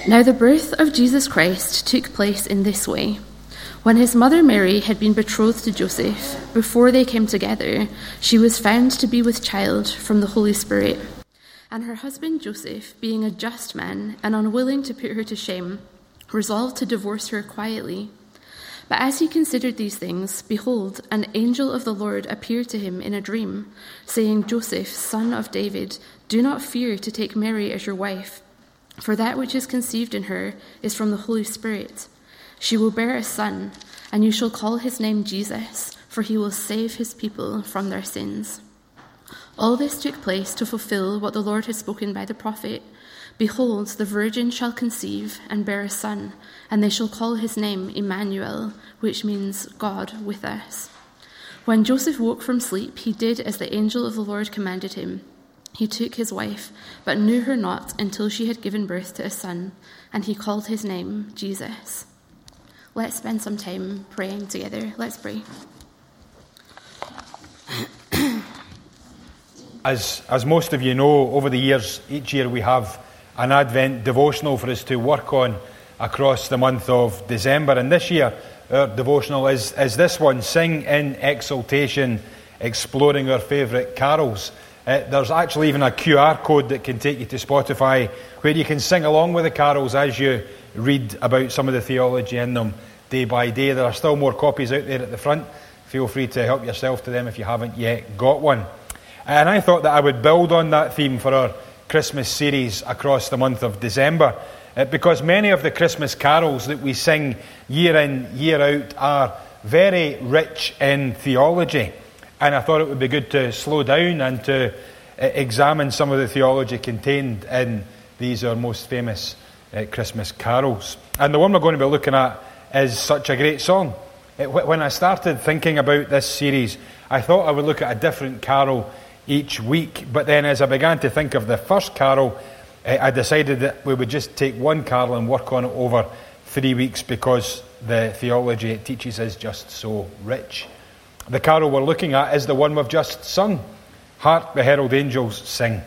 Now the birth of Jesus Christ took place in this way. When his mother Mary had been betrothed to Joseph, before they came together, she was found to be with child from the Holy Spirit. And her husband Joseph, being a just man and unwilling to put her to shame, resolved to divorce her quietly. But as he considered these things, behold, an angel of the Lord appeared to him in a dream, saying, Joseph, son of David, do not fear to take Mary as your wife, for that which is conceived in her is from the Holy Spirit. She will bear a son, and you shall call his name Jesus, for he will save his people from their sins. All this took place to fulfill what the Lord had spoken by the prophet. Behold, the virgin shall conceive and bear a son, and they shall call his name Emmanuel, which means God with us. When Joseph woke from sleep, he did as the angel of the Lord commanded him. He took his wife, but knew her not until she had given birth to a son, and he called his name Jesus. Let's spend some time praying together. Let's pray. As most of you know, over the years, each year we have an Advent devotional for us to work on across the month of December. And this year, our devotional is this one, Sing in Exaltation, Exploring Our Favourite Carols. There's actually even a QR code that can take you to Spotify where you can sing along with the carols as you read about some of the theology in them day by day. There are still more copies out there at the front. Feel free to help yourself to them if you haven't yet got one. And I thought that I would build on that theme for our Christmas series across the month of December, because many of the Christmas carols that we sing year in, year out are very rich in theology. And I thought it would be good to slow down and to examine some of the theology contained in these, our most famous Christmas carols. And the one we're going to be looking at is Such a Great Song. When I started thinking about this series, I thought I would look at a different carol each week. But then as I began to think of the first carol, I decided that we would just take one carol and work on it over 3 weeks because the theology it teaches is just so rich. The carol we're looking at is the one we've just sung, Hark the Herald Angels Sing.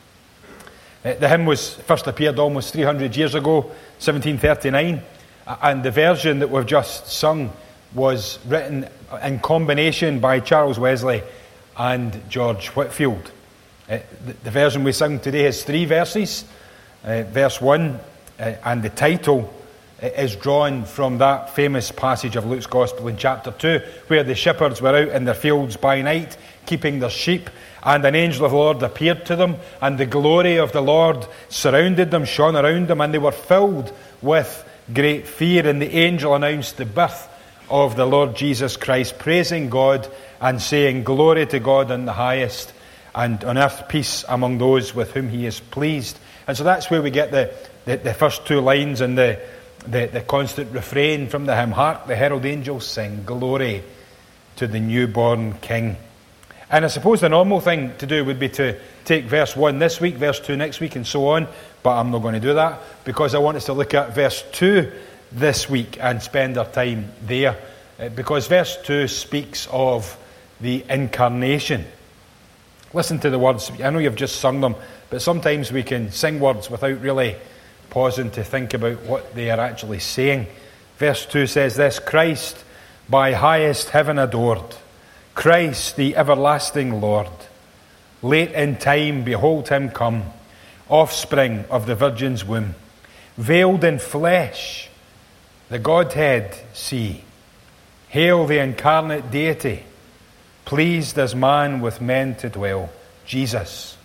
The hymn was first appeared almost 300 years ago, 1739, and the version that we've just sung was written in combination by Charles Wesley and George Whitefield. The version we sing today has 3 verses. Verse 1 and the title is drawn from that famous passage of Luke's Gospel in chapter 2, where the shepherds were out in their fields by night, keeping their sheep, and an angel of the Lord appeared to them, and the glory of the Lord surrounded them, shone around them, and they were filled with great fear. And the angel announced the birth of the Lord Jesus Christ, praising God and saying, Glory to God in the highest, and on earth peace among those with whom he is pleased. And so that's where we get the first 2 lines and the constant refrain from the hymn, Hark the herald angels sing, glory to the newborn King. And I suppose the normal thing to do would be to take verse 1 this week, verse 2 next week, and so on. But I'm not going to do that because I want us to look at verse 2 this week and spend our time there. Because verse 2 speaks of the incarnation. Listen to the words. I know you've just sung them, but sometimes we can sing words without really pausing to think about what they are actually saying. Verse 2 says this, Christ by highest heaven adored, Christ the everlasting Lord. Late in time, behold him come, offspring of the Virgin's womb. Veiled in flesh, the Godhead see. Hail the incarnate deity, pleased as man with men to dwell. Jesus,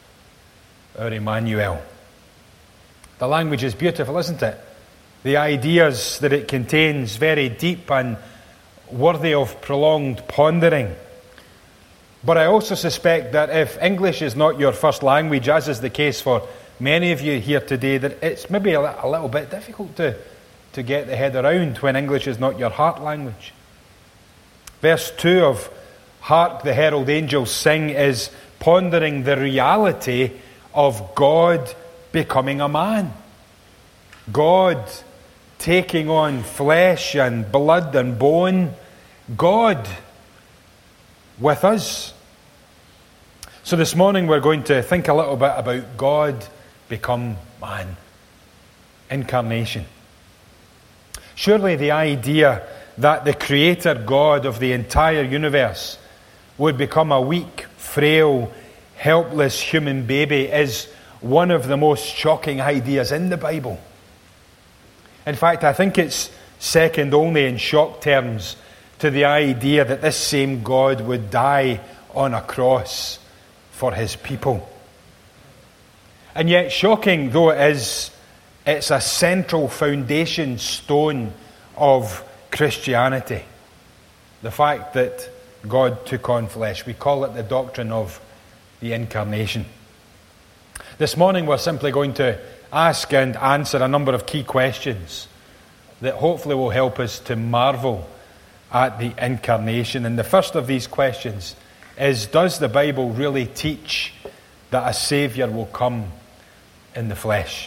our Emmanuel. The language is beautiful, isn't it? The ideas that it contains, very deep and worthy of prolonged pondering. But I also suspect that if English is not your first language, as is the case for many of you here today, that it's maybe a little bit difficult to get the head around when English is not your heart language. Verse 2 of Hark the Herald Angels Sing is pondering the reality of God becoming a man. God taking on flesh and blood and bone. God with us. So this morning we're going to think a little bit about God become man. incarnation. Surely the idea that the Creator God of the entire universe would become a weak, frail, helpless human baby is one of the most shocking ideas in the Bible. In fact, I think it's second only in shock terms to the idea that this same God would die on a cross for his people. And yet, shocking though it is, it's a central foundation stone of Christianity. The fact that God took on flesh. We call it the doctrine of the incarnation. This morning we're simply going to ask and answer a number of key questions that hopefully will help us to marvel at the incarnation. And the first of these questions is, does the Bible really teach that a Saviour will come in the flesh?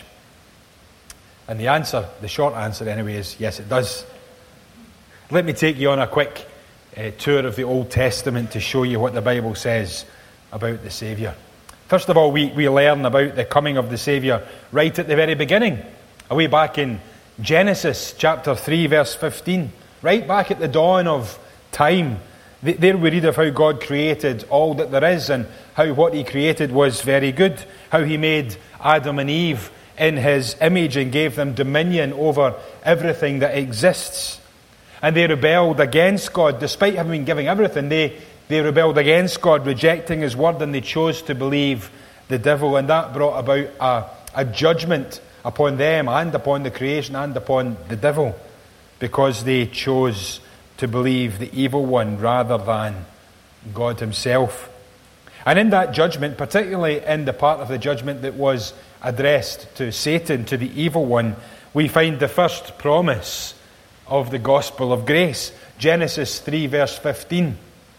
And the answer, the short answer anyway, is yes, it does. Let me take you on a quick tour of the Old Testament to show you what the Bible says about the Saviour. First of all, we learn about the coming of the Saviour right at the very beginning, away back in Genesis chapter 3 verse 15, right back at the dawn of time. There we read of how God created all that there is and how what he created was very good, how he made Adam and Eve in his image and gave them dominion over everything that exists. And they rebelled against God. Despite having been given everything, they rebelled against God, rejecting his word, and they chose to believe the devil. And that brought about a judgment upon them and upon the creation and upon the devil, because they chose to believe the evil one rather than God himself. And in that judgment, particularly in the part of the judgment that was addressed to Satan, to the evil one, we find the first promise of the gospel of grace. Genesis 3 verse 15.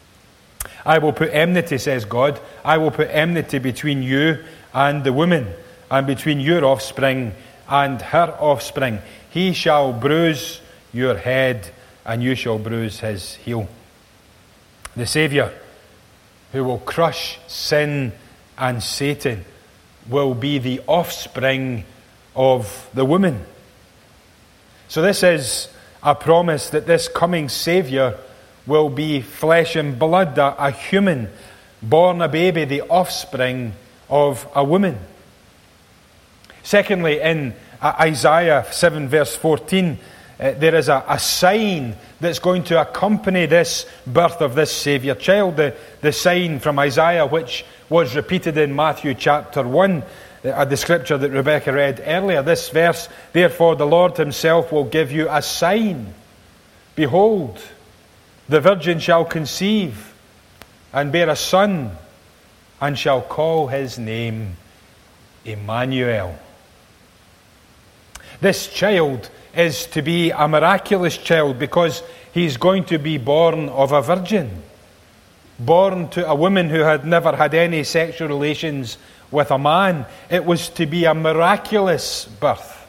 I will put enmity, says God, I will put enmity between you and the woman, and between your offspring and her offspring. He shall bruise your head, and you shall bruise his heel. The Saviour, who will crush sin and Satan, will be the offspring of the woman. So this is a promise that this coming Saviour will be flesh and blood, a human, born a baby, the offspring of a woman. Secondly, in Isaiah 7 verse 14, there is a sign that's going to accompany this birth of this Saviour child. The sign from Isaiah, which was repeated in Matthew chapter 1, the scripture that Rebecca read earlier. This verse, therefore the Lord himself will give you a sign. Behold, the virgin shall conceive and bear a son, and shall call his name Emmanuel. This child is to be a miraculous child because he's going to be born of a virgin, born to a woman who had never had any sexual relations with a man. It was to be a miraculous birth.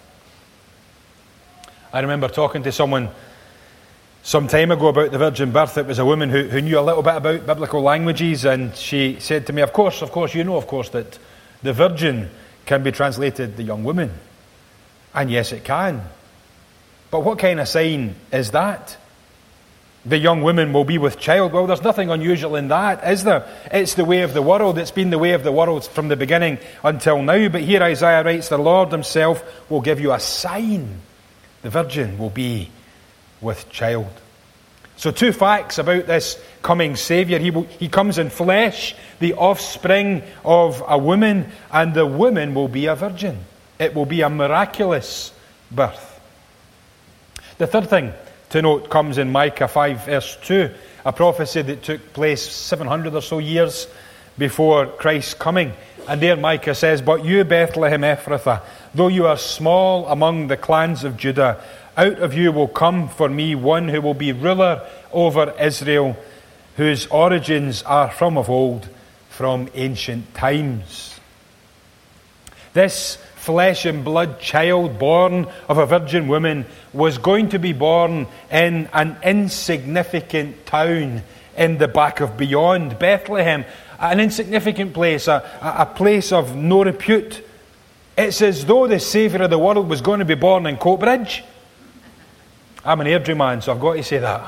I remember talking to someone some time ago about the virgin birth. It was a woman who knew a little bit about biblical languages, and she said to me, of course, you know, that the virgin can be translated the young woman. And yes, it can. But what kind of sign is that? The young woman will be with child. Well, there's nothing unusual in that, is there? It's the way of the world. It's been the way of the world from the beginning until now. But here Isaiah writes, the Lord himself will give you a sign. The virgin will be with child. So two facts about this coming Saviour. He comes in flesh, the offspring of a woman, and the woman will be a virgin. It will be a miraculous birth. The third thing to note comes in Micah 5 verse 2, a prophecy that took place 700 or so years before Christ's coming. And there Micah says, but you, Bethlehem Ephrathah, though you are small among the clans of Judah, out of you will come for me one who will be ruler over Israel, whose origins are from of old, from ancient times. This flesh and blood child born of a virgin woman was going to be born in an insignificant town in the back of beyond. Bethlehem, an insignificant place, a place of no repute. It's as though the Saviour of the world was going to be born in Coatbridge. I'm an Airdrie man, so I've got to say that.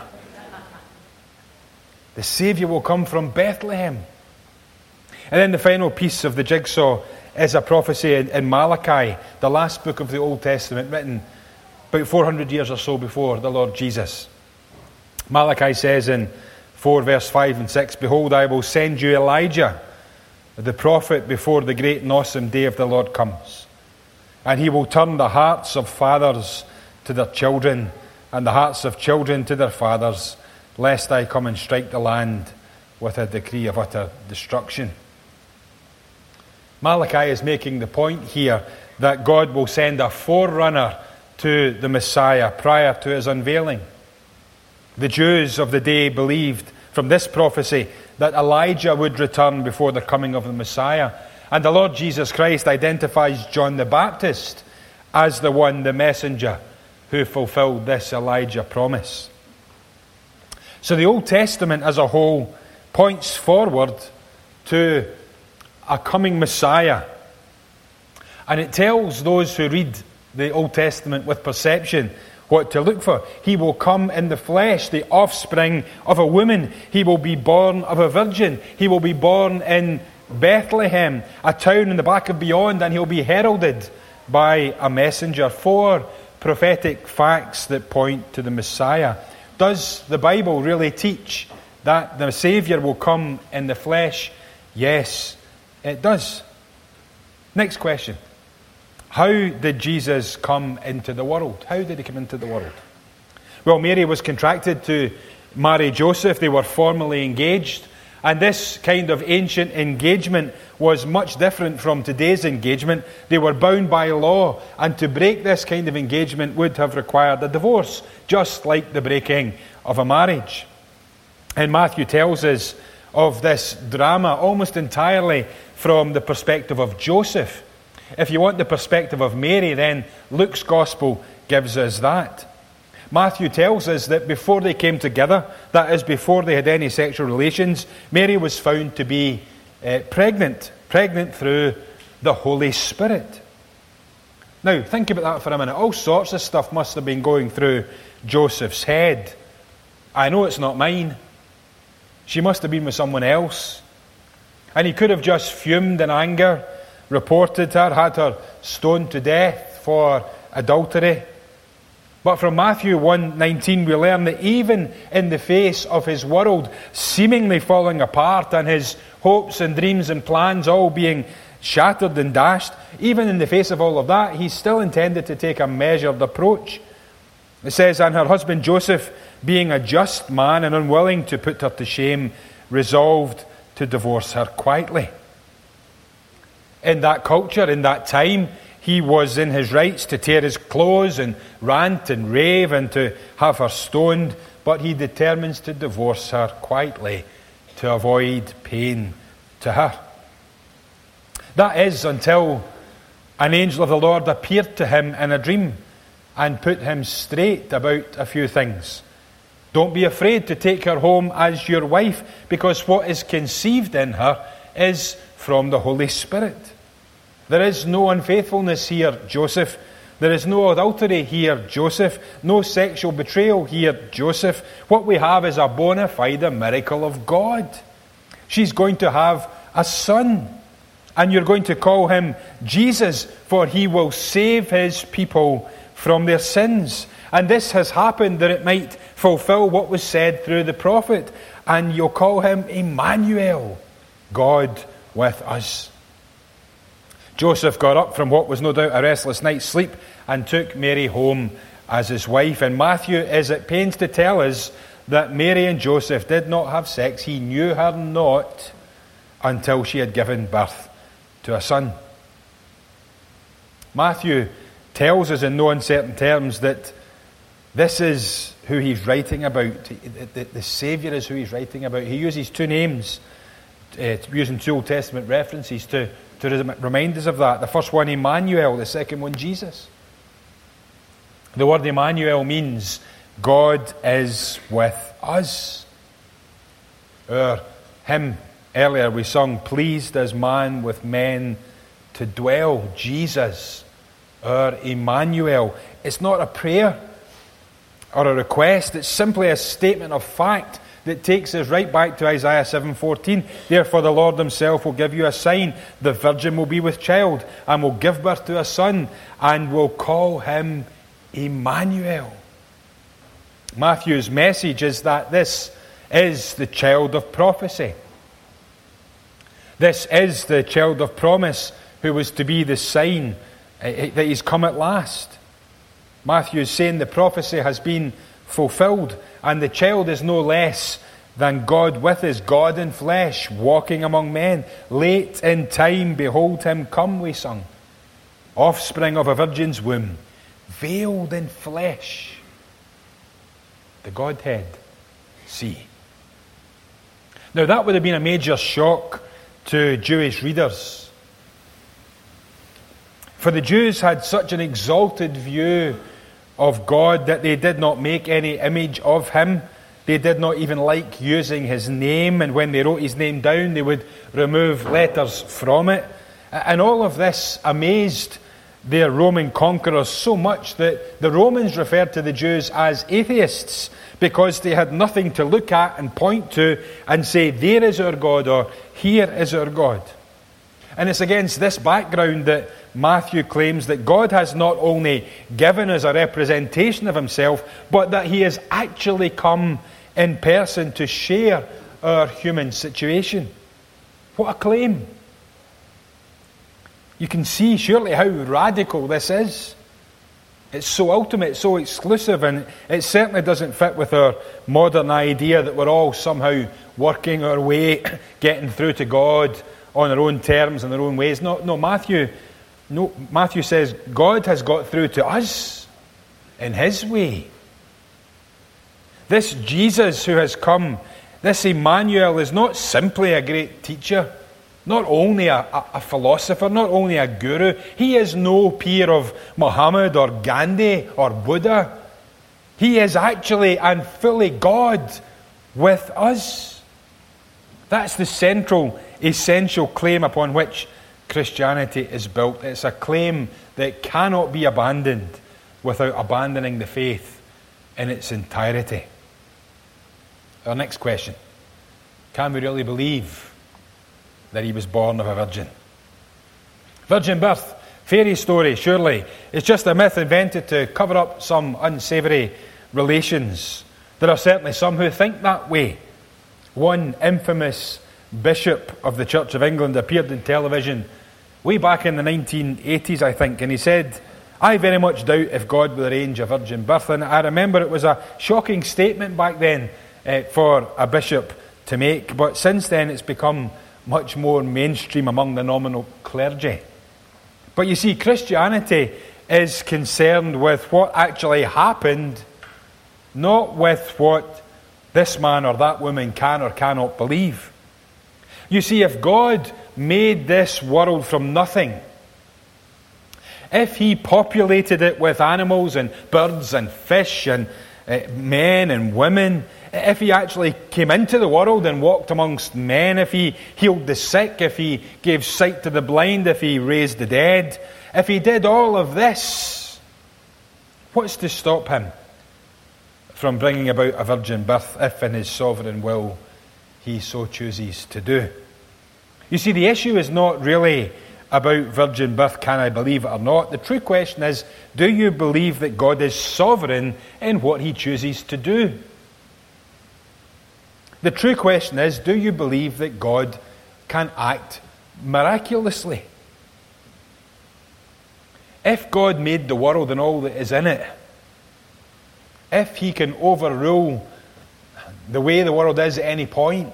The Saviour will come from Bethlehem. And then the final piece of the jigsaw is a prophecy in Malachi, the last book of the Old Testament, written about 400 years or so before the Lord Jesus. Malachi says in 4 verse 5 and 6, "Behold, I will send you Elijah, the prophet, before the great and awesome day of the Lord comes. And he will turn the hearts of fathers to their children, and the hearts of children to their fathers, lest I come and strike the land with a decree of utter destruction." Malachi is making the point here that God will send a forerunner to the Messiah prior to his unveiling. The Jews of the day believed from this prophecy that Elijah would return before the coming of the Messiah. And the Lord Jesus Christ identifies John the Baptist as the one, the messenger, who fulfilled this Elijah promise. So the Old Testament as a whole points forward to a coming Messiah. And it tells those who read the Old Testament with perception what to look for. He will come in the flesh, the offspring of a woman. He will be born of a virgin. He will be born in Bethlehem, a town in the back of beyond, and he'll be heralded by a messenger. 4 prophetic facts that point to the Messiah. Does the Bible really teach that the Saviour will come in the flesh? Yes, it does. Next question. How did Jesus come into the world? How did he come into the world? Well, Mary was contracted to marry Joseph. They were formally engaged. And this kind of ancient engagement was much different from today's engagement. They were bound by law. And to break this kind of engagement would have required a divorce, just like the breaking of a marriage. And Matthew tells us of this drama almost entirely from the perspective of Joseph. If you want the perspective of Mary, then Luke's Gospel gives us that. Matthew tells us that before they came together, that is, before they had any sexual relations, Mary was found to be pregnant through the Holy Spirit. Now, think about that for a minute. All sorts of stuff must have been going through Joseph's head. I know it's not mine. She must have been with someone else. And he could have just fumed in anger, reported her, had her stoned to death for adultery. But from Matthew 1:19 we learn that even in the face of his world seemingly falling apart and his hopes and dreams and plans all being shattered and dashed, even in the face of all of that, he still intended to take a measured approach. It says, "And her husband Joseph, being a just man and unwilling to put her to shame, resolved to divorce her quietly." In that culture, in that time, he was in his rights to tear his clothes and rant and rave and to have her stoned, but he determines to divorce her quietly to avoid pain to her. That is until an angel of the Lord appeared to him in a dream and put him straight about a few things. Don't be afraid to take her home as your wife, because what is conceived in her is from the Holy Spirit. There is no unfaithfulness here, Joseph. There is no adultery here, Joseph. No sexual betrayal here, Joseph. What we have is a bona fide miracle of God. She's going to have a son, and you're going to call him Jesus, for he will save his people from their sins. And this has happened that it might fulfill what was said through the prophet. And you'll call him Emmanuel, God with us. Joseph got up from what was no doubt a restless night's sleep and took Mary home as his wife. And Matthew is at pains to tell us that Mary and Joseph did not have sex. He knew her not until she had given birth to a son. Matthew tells us in no uncertain terms that this is who he's writing about. The Saviour is who he's writing about. He uses 2 names, using 2 Old Testament references to remind us of that. The first one, Emmanuel. The second one, Jesus. The word Emmanuel means God is with us. Our hymn earlier we sung, "Pleased as man with men to dwell. Jesus, our Emmanuel. It's not a prayer or a request. It's simply a statement of fact that takes us right back to Isaiah 7:14. Therefore the Lord himself will give you a sign. The virgin will be with child and will give birth to a son and will call him Emmanuel. Matthew's message is that this is the child of prophecy. This is the child of promise who was to be the sign that he's come at last. Matthew is saying the prophecy has been fulfilled, and the child is no less than God with us, God in flesh, walking among men. Late in time, behold him come, we sung. Offspring of a virgin's womb, veiled in flesh. The Godhead, see. Now that would have been a major shock to Jewish readers. For the Jews had such an exalted view of God that they did not make any image of him. They did not even like using his name, and when they wrote his name down, they would remove letters from it. And all of this amazed their Roman conquerors so much that the Romans referred to the Jews as atheists, because they had nothing to look at and point to and say, there is our God, or here is our God. And it's against this background that Matthew claims that God has not only given us a representation of himself, but that he has actually come in person to share our human situation. What a claim. You can see surely how radical this is. It's so ultimate, so exclusive, and it certainly doesn't fit with our modern idea that we're all somehow working our way, getting through to God on our own terms and our own ways. No, Matthew says God has got through to us in his way. This Jesus who has come, this Emmanuel, is not simply a great teacher, not only a philosopher, not only a guru. He is no peer of Muhammad or Gandhi or Buddha. He is actually and fully God with us. That's the central, essential claim upon which Christianity is built. It's a claim that cannot be abandoned without abandoning the faith in its entirety. Our next question: can we really believe that he was born of a virgin? Virgin birth, fairy story, surely. It's just a myth invented to cover up some unsavoury relations. There are certainly some who think that way. One infamous bishop of the Church of England appeared in television way back in the 1980s, I think, and he said, I very much doubt if God will arrange a virgin birth. And I remember it was a shocking statement back then for a bishop to make, but since then it's become much more mainstream among the nominal clergy. But you see, Christianity is concerned with what actually happened, not with what this man or that woman can or cannot believe. You see, if God made this world from nothing, if he populated it with animals and birds and fish and men and women, if he actually came into the world and walked amongst men, if he healed the sick, if he gave sight to the blind, if he raised the dead, if he did all of this, what's to stop him from bringing about a virgin birth if in his sovereign will he so chooses to do? You see, the issue is not really about virgin birth, can I believe it or not? The true question is, do you believe that God is sovereign in what he chooses to do? The true question is, do you believe that God can act miraculously? If God made the world and all that is in it, if he can overrule the way the world is at any point,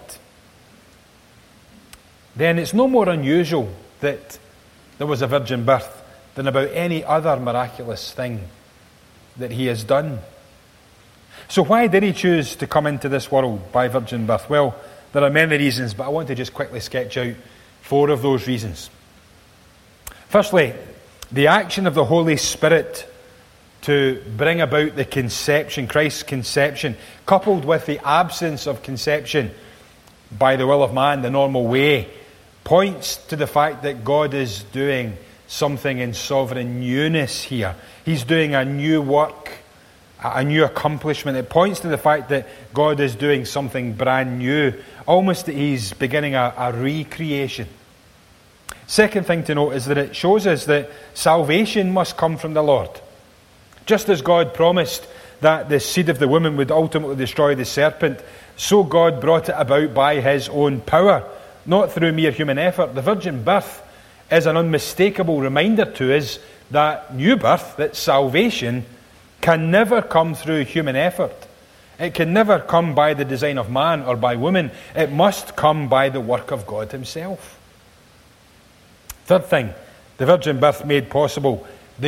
then it's no more unusual that there was a virgin birth than about any other miraculous thing that he has done. So why did he choose to come into this world by virgin birth? Well, there are many reasons, but I want to just quickly sketch out 4 of those reasons. Firstly, the action of the Holy Spirit to bring about the conception, Christ's conception, coupled with the absence of conception by the will of man, the normal way, points to the fact that God is doing something in sovereign newness here. He's doing a new work, a new accomplishment. It points to the fact that God is doing something brand new, almost that he's beginning a recreation. Second thing to note is that it shows us that salvation must come from the Lord. Just as God promised that the seed of the woman would ultimately destroy the serpent, so God brought it about by his own power, not through mere human effort. The virgin birth is an unmistakable reminder to us that new birth, that salvation, can never come through human effort. It can never come by the design of man or by woman. It must come by the work of God himself. Third thing, the virgin birth made possible the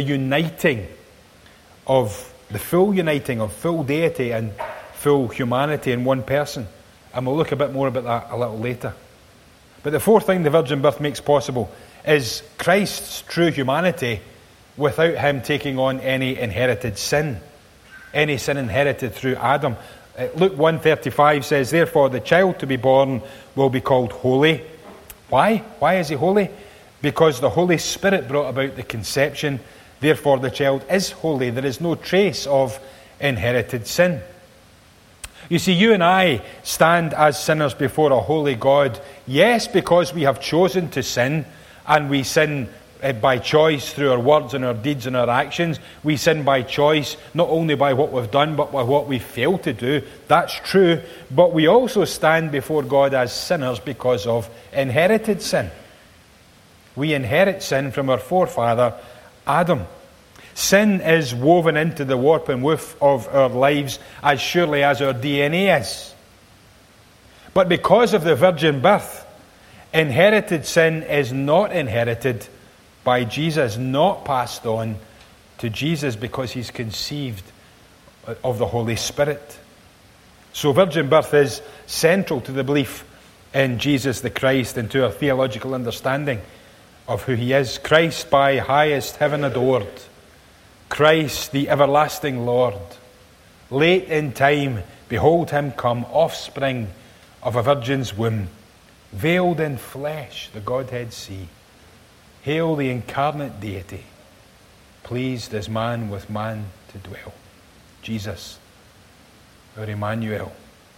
full uniting of full deity and full humanity in one person. And we'll look a bit more about that a little later. But the fourth thing the virgin birth makes possible is Christ's true humanity without him taking on any inherited sin. Any sin inherited through Adam. Luke 1:35 says, "Therefore the child to be born will be called holy." Why? Why is he holy? Because the Holy Spirit brought about the conception. Therefore the child is holy. There is no trace of inherited sin. You see, you and I stand as sinners before a holy God. Yes, because we have chosen to sin, and we sin by choice through our words and our deeds and our actions. We sin by choice, not only by what we've done, but by what we fail to do. That's true. But we also stand before God as sinners because of inherited sin. We inherit sin from our forefather, Adam. Sin is woven into the warp and woof of our lives as surely as our DNA is. But because of the virgin birth, inherited sin is not inherited by Jesus, not passed on to Jesus, because he's conceived of the Holy Spirit. So virgin birth is central to the belief in Jesus the Christ and to our theological understanding of who he is. Christ by highest heaven adored. Christ the everlasting Lord. Late in time, behold him come, offspring of a virgin's womb. Veiled in flesh, the Godhead see. Hail the incarnate deity, pleased as man with man to dwell. Jesus, our Emmanuel.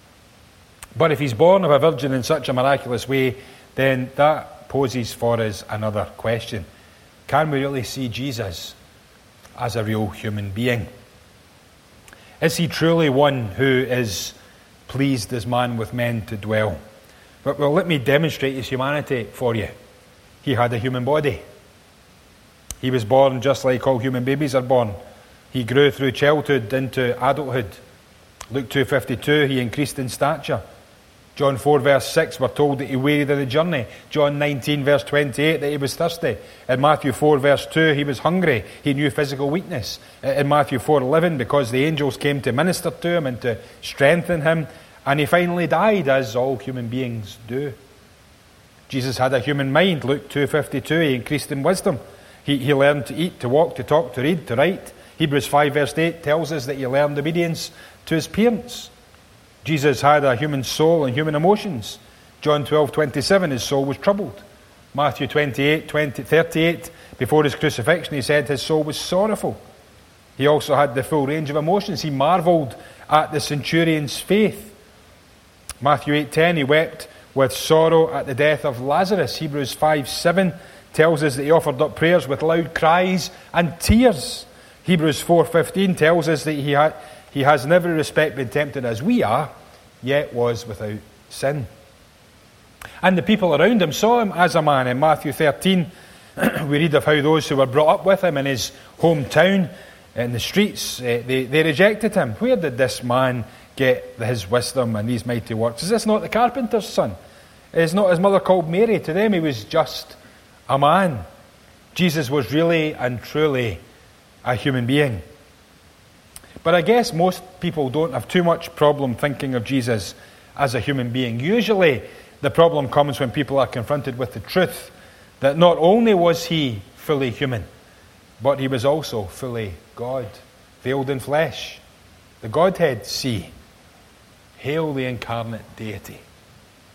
But if he's born of a virgin in such a miraculous way, then that poses for us another question. Can we really see Jesus as a real human being? Is he truly one who is pleased as man with men to dwell? Well, let me demonstrate his humanity for you. He had a human body. He was born just like all human babies are born. He grew through childhood into adulthood. Luke 2:52, he increased in stature. John 4 verse 6, we're told that he wearied of the journey. John 19 verse 28, that he was thirsty. In Matthew 4 verse 2, he was hungry. He knew physical weakness. In Matthew 4:11, because the angels came to minister to him and to strengthen him. And he finally died, as all human beings do. Jesus had a human mind. Luke 2:52, he increased in wisdom. He learned to eat, to walk, to talk, to read, to write. Hebrews 5 verse 8 tells us that he learned obedience to his parents. Jesus had a human soul and human emotions. John 12:27, his soul was troubled. Matthew 38, before his crucifixion, he said his soul was sorrowful. He also had the full range of emotions. He marveled at the centurion's faith. Matthew 8:10, he wept with sorrow at the death of Lazarus. Hebrews 5:7 tells us that he offered up prayers with loud cries and tears. Hebrews 4:15 tells us that he has in every respect been tempted as we are, yet was without sin. And the people around him saw him as a man. In Matthew 13, we read of how those who were brought up with him in his hometown, in the streets, they rejected him. Where did this man get his wisdom and these mighty works? Is this not the carpenter's son? Is not his mother called Mary? To them he was just a man. Jesus was really and truly a human being. But I guess most people don't have too much problem thinking of Jesus as a human being. Usually the problem comes when people are confronted with the truth that not only was he fully human, but he was also fully God, veiled in flesh. The Godhead see. Hail the incarnate deity.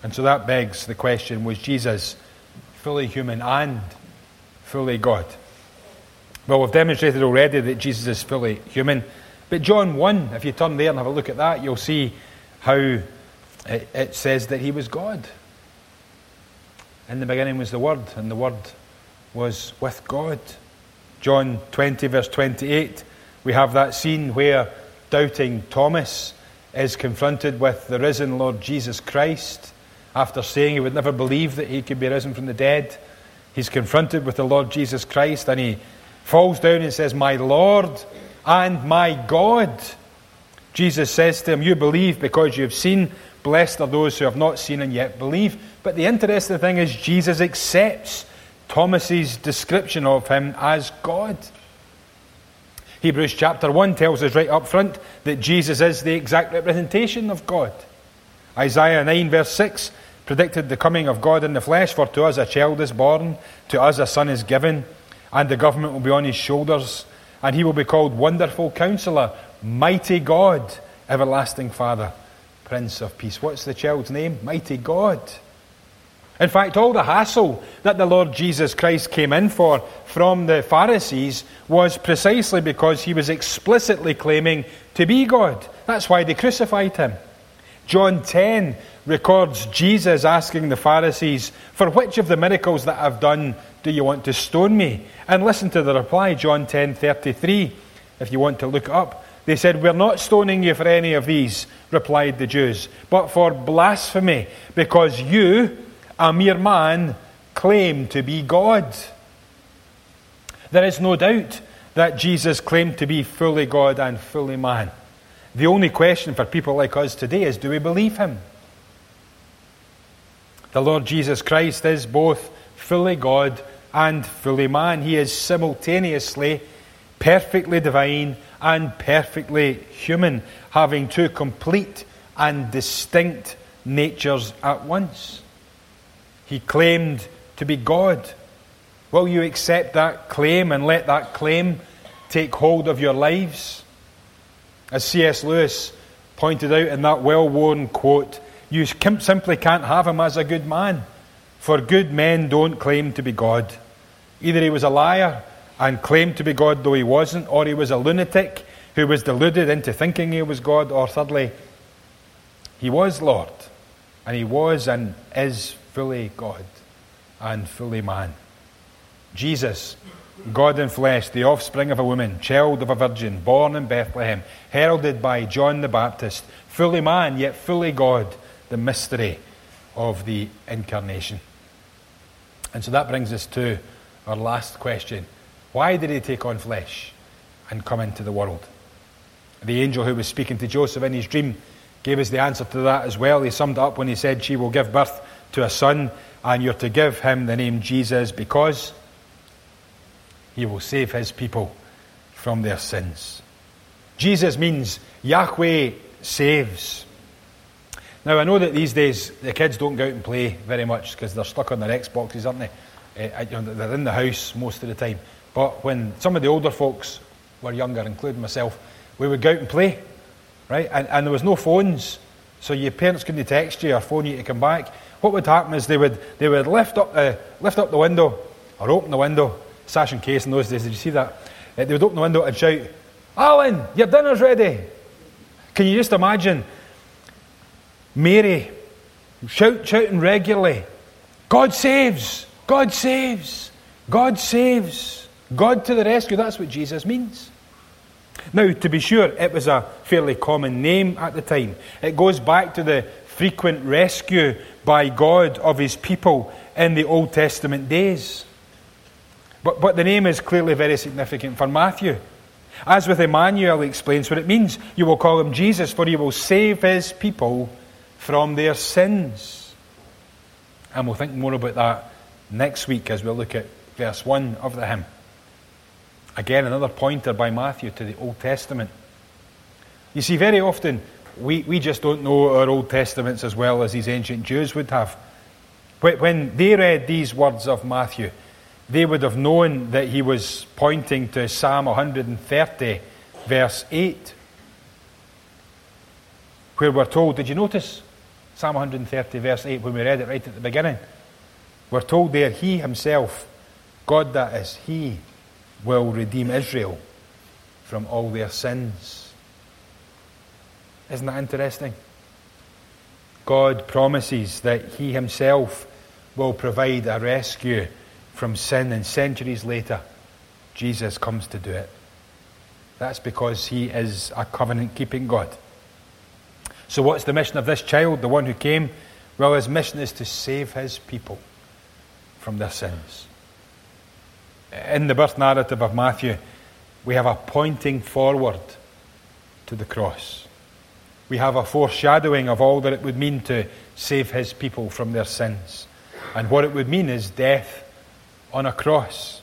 And so that begs the question, was Jesus fully human and fully God? Well, we've demonstrated already that Jesus is fully human. But John 1, if you turn there and have a look at that, you'll see how it says that he was God. In the beginning was the Word, and the Word was with God. John 20, verse 28, we have that scene where doubting Thomas is confronted with the risen Lord Jesus Christ. After saying he would never believe that he could be risen from the dead, he's confronted with the Lord Jesus Christ, and he falls down and says, "My Lord and my God." Jesus says to him, "You believe because you have seen. Blessed are those who have not seen and yet believe." But the interesting thing is Jesus accepts Thomas's description of him as God. Hebrews chapter 1 tells us right up front that Jesus is the exact representation of God. Isaiah 9 verse 6 predicted the coming of God in the flesh. "For to us a child is born, to us a son is given, and the government will be on his shoulders, and he will be called Wonderful Counselor, Mighty God, Everlasting Father, Prince of Peace." What's the child's name? Mighty God. In fact, all the hassle that the Lord Jesus Christ came in for from the Pharisees was precisely because he was explicitly claiming to be God. That's why they crucified him. John 10 records Jesus asking the Pharisees, "For which of the miracles that I've done do you want to stone me?" And listen to the reply, John 10:33, if you want to look up. They said, "We're not stoning you for any of these," replied the Jews, "but for blasphemy, because you, a mere man, claim to be God." There is no doubt that Jesus claimed to be fully God and fully man. The only question for people like us today is, do we believe him? The Lord Jesus Christ is both fully God and fully man. He is simultaneously perfectly divine and perfectly human, having two complete and distinct natures at once. He claimed to be God. Will you accept that claim and let that claim take hold of your lives? As C.S. Lewis pointed out in that well-worn quote, you simply can't have him as a good man, for good men don't claim to be God. Either he was a liar and claimed to be God though he wasn't, or he was a lunatic who was deluded into thinking he was God, or thirdly, he was Lord, and he was and is fully God and fully man. Jesus, God in flesh, the offspring of a woman, child of a virgin, born in Bethlehem, heralded by John the Baptist, fully man yet fully God, the mystery of the incarnation. And so that brings us to our last question. Why did he take on flesh and come into the world? The angel who was speaking to Joseph in his dream gave us the answer to that as well. He summed it up when he said, "She will give birth to a son, and you're to give him the name Jesus, because he will save his people from their sins." Jesus means Yahweh saves. Now, I know that these days the kids don't go out and play very much because they're stuck on their Xboxes, aren't they? They're in the house most of the time. But when some of the older folks were younger, including myself, we would go out and play, right? And there was no phones, so your parents couldn't text you or phone you to come back. What would happen is they would lift up the window or open the window. Sash and case in those days, did you see that? They would open the window and shout, "Alan, your dinner's ready." Can you just imagine Mary shouting regularly, "God saves! God saves! God saves! God to the rescue." That's what Jesus means. Now, to be sure, it was a fairly common name at the time. It goes back to the frequent rescue by God of his people in the Old Testament days. But the name is clearly very significant for Matthew. As with Emmanuel, he explains what it means. You will call him Jesus, for he will save his people from their sins. And we'll think more about that next week as we'll look at verse 1 of the hymn. Again, another pointer by Matthew to the Old Testament. You see, very often we just don't know our Old Testaments as well as these ancient Jews would have. When they read these words of Matthew, they would have known that he was pointing to Psalm 130, verse 8, where we're told, did you notice? Psalm 130 verse 8, when we read it right at the beginning, we're told there, He Himself, God that is, He will redeem Israel from all their sins. Isn't that interesting? God promises that He Himself will provide a rescue from sin, and centuries later, Jesus comes to do it. That's because He is a covenant-keeping God. So what's the mission of this child, the one who came? Well, His mission is to save His people from their sins. In the birth narrative of Matthew, we have a pointing forward to the cross. We have a foreshadowing of all that it would mean to save His people from their sins. And what it would mean is death on a cross.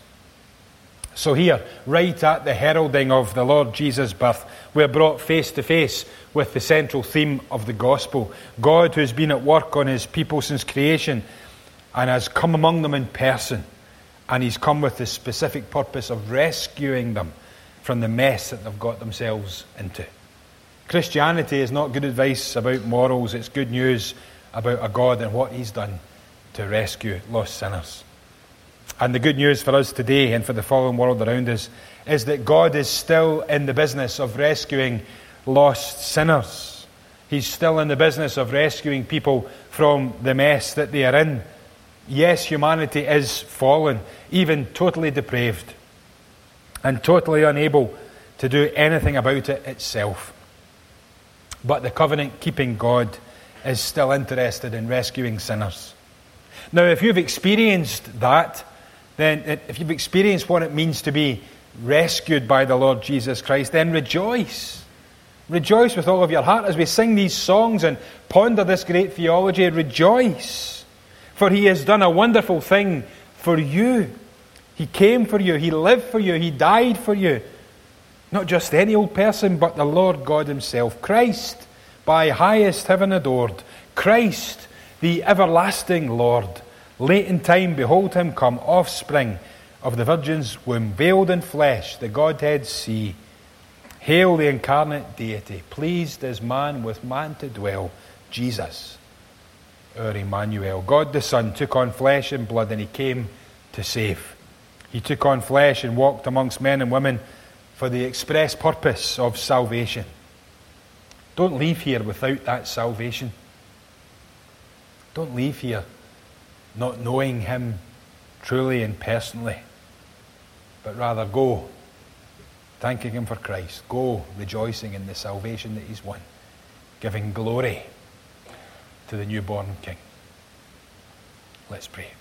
So here, right at the heralding of the Lord Jesus' birth, we're brought face to face with the central theme of the gospel. God, who's been at work on His people since creation and has come among them in person. And He's come with the specific purpose of rescuing them from the mess that they've got themselves into. Christianity is not good advice about morals. It's good news about a God and what He's done to rescue lost sinners. And the good news for us today and for the fallen world around us is that God is still in the business of rescuing lost sinners. He's still in the business of rescuing people from the mess that they are in. Yes, humanity is fallen, even totally depraved, and totally unable to do anything about it itself. But the covenant-keeping God is still interested in rescuing sinners. Now, if you've experienced that, then if you've experienced what it means to be rescued by the Lord Jesus Christ, then rejoice. Rejoice with all of your heart as we sing these songs and ponder this great theology. Rejoice, for He has done a wonderful thing for you. He came for you. He lived for you. He died for you. Not just any old person, but the Lord God Himself. Christ, by highest heaven adored. Christ, the everlasting Lord. Late in time, behold Him come, offspring of the Virgin's womb, veiled in flesh, the Godhead see. Hail the incarnate deity, pleased as man with man to dwell, Jesus, our Emmanuel. God the Son took on flesh and blood, and He came to save. He took on flesh and walked amongst men and women for the express purpose of salvation. Don't leave here without that salvation. Don't leave here not knowing Him truly and personally, but rather go thanking Him for Christ. Go rejoicing in the salvation that He's won, giving glory to the newborn King. Let's pray.